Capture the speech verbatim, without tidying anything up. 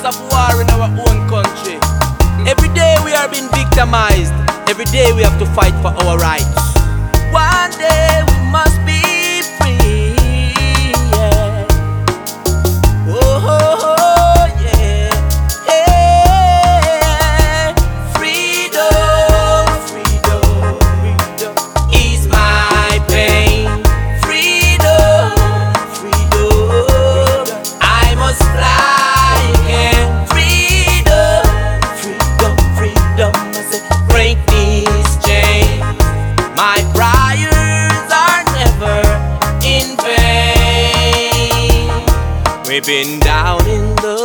of war in our own country. Every day we are being victimized. Every day we have to fight for our rights. One day we must be free. Yeah. Oh, oh, oh yeah. Hey. Freedom, freedom, freedom is my pain. Freedom, freedom, I must fly again. Freedom, freedom, freedom, I say break these chains. My prayers are never in vain. We've been down in the